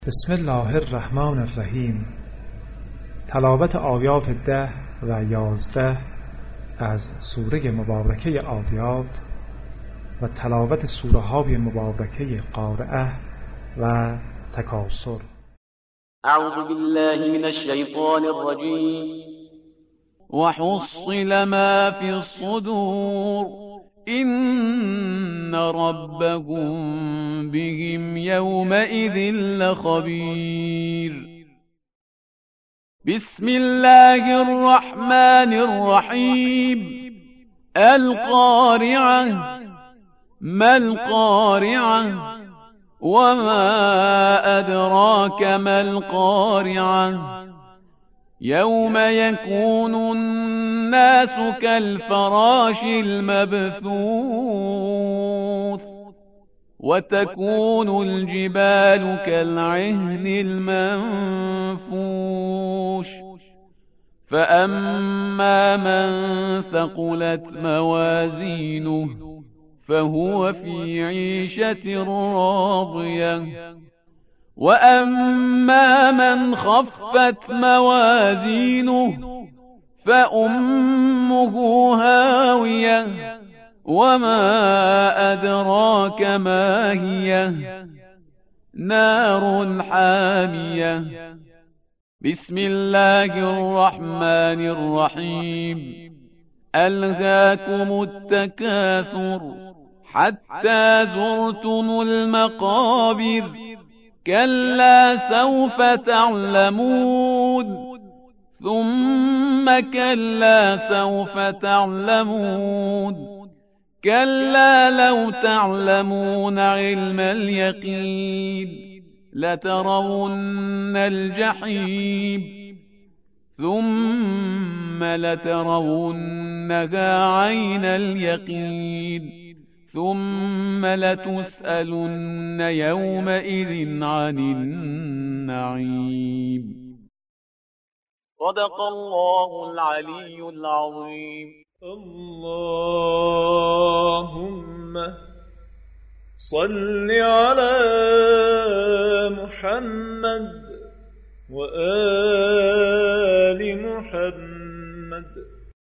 بسم الله الرحمن الرحیم. تلاوت آیات 10 و 11 از سوره مبارکه عادیات و تلاوت سوره های مبارکه قارعه و تکاثر. اعوذ بالله من الشیطان الرجیم. وحصل ما في الصدور إن ربهم بهم يومئذ لخبير. بسم الله الرحمن الرحيم. القارعة. ما القارعة وما أدراك ما القارعة يوم يكون الناس كالفراش المبثوث وتكون الجبال كالعهن المنفوش فأما من ثقلت موازينه فهو في عيشة راضية وأما من خفت موازينه فأمه هاوية وما أدراك ما هي نار حامية. بسم الله الرحمن الرحيم. ألهاكم التكاثر حتى زرتم المقابر كلا سوف تعلمون ثم كلا سوف تعلمون كلا لو تعلمون علم اليقين لترون الجحيم ثم لترونها عين اليقين ثم لتسألن يومئذ عن النعيم. صدق الله العلي العظيم. اللهم صل على محمد وآل محمد